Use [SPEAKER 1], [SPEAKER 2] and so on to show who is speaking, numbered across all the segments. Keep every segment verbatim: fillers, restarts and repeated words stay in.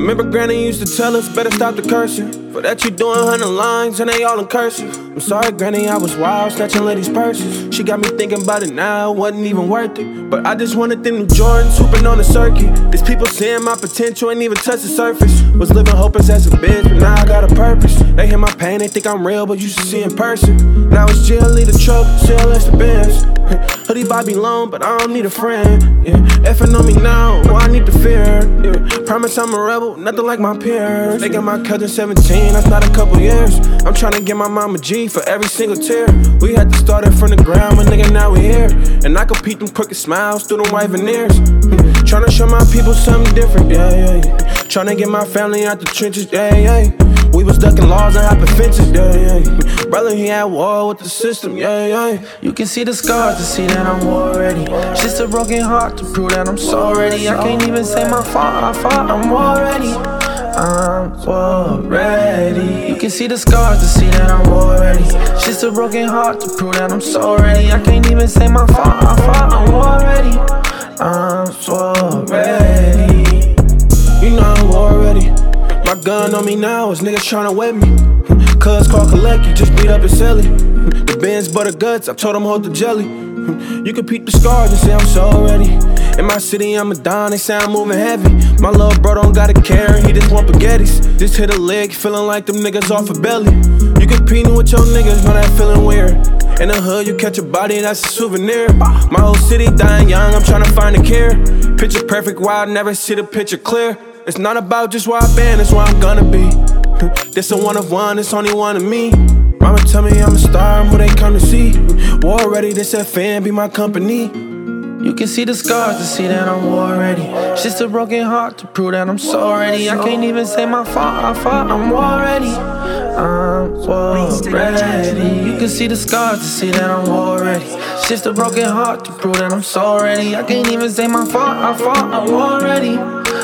[SPEAKER 1] Remember Granny used to tell us, better stop the cursing. For that you doing hundred lines and they all in cursive. I'm sorry Granny, I was wild, snatching ladies' purses. She got me thinking about it now, it wasn't even worth it. But I just wanted them new Jordans, hooping on the circuit. These people seeing my potential, ain't even touch the surface. Was living hopeless as a bitch, but now I got a purpose. They hear my pain, they think I'm real, but you should see in person. Now it's G L E the truck, C L S the Benz. Hoodie Bobby Long, but I don't need a friend. Yeah, effing on me now, well I need to fear. Yeah, promise I'm a rebel, nothing like my peers. They got my cousin seventeen, that's not a couple years. I'm tryna get my mama G for every single tear. We had to start it from the ground, but nigga now we here. And I compete them crooked smiles through them white veneers. Mm, tryna show my people something different, yeah, yeah, yeah. Tryna get my family out the trenches, yeah, yeah. We was ducking laws and hopping fences, yeah, yeah. Brother, he at war with the system, yeah, yeah.
[SPEAKER 2] You can see the scars to see that I'm war ready. Just a broken heart to prove that I'm so ready. I can't even say my fault, I fought, I'm war ready. I'm war ready. You can see the scars to see that I'm war ready. Just a broken heart to prove that I'm so ready. I can't even say my fault, I fought, I'm war ready. I'm war ready.
[SPEAKER 1] You know I'm war ready. My gun on me now, is niggas tryna wet me. Cuz call collect, you just beat up his celly. The Benz butter guts, I told him hold the jelly. You can peep the scars and say I'm so ready. In my city, I'm a don, they say I'm moving heavy. My little bro don't gotta care, he just want spaghettis. Just hit a leg, feeling like them niggas off a belly. You competing with your niggas, know that feeling weird. In the hood, you catch a body, that's a souvenir. My whole city dying young, I'm tryna find a care. Picture perfect, why I never see the picture clear. It's not about just where I've been, it's where I'm gonna be. This a one of one, it's only one of me. Mama tell me I'm a star, I'm who they come to see. War ready, this F N be my company.
[SPEAKER 2] You can see the scars to see that I'm war ready. It's just a broken heart to prove that I'm so ready. I can't even say my fault, I fought, I'm war ready. I'm war ready. You can see the scars to see that I'm war ready. It's just a broken heart to prove that I'm so ready. I can't even say my fault, I fought, I'm war ready.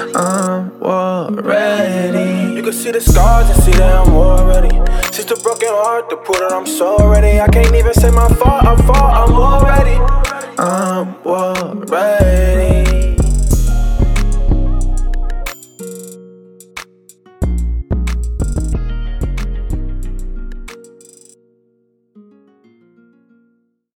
[SPEAKER 2] I'm war ready.
[SPEAKER 1] You can see the scars and see that I'm war ready. Just a broken heart to prove that I'm so ready. I can't even say my fault, I fought, I'm war ready.
[SPEAKER 2] I'm war
[SPEAKER 1] Ready.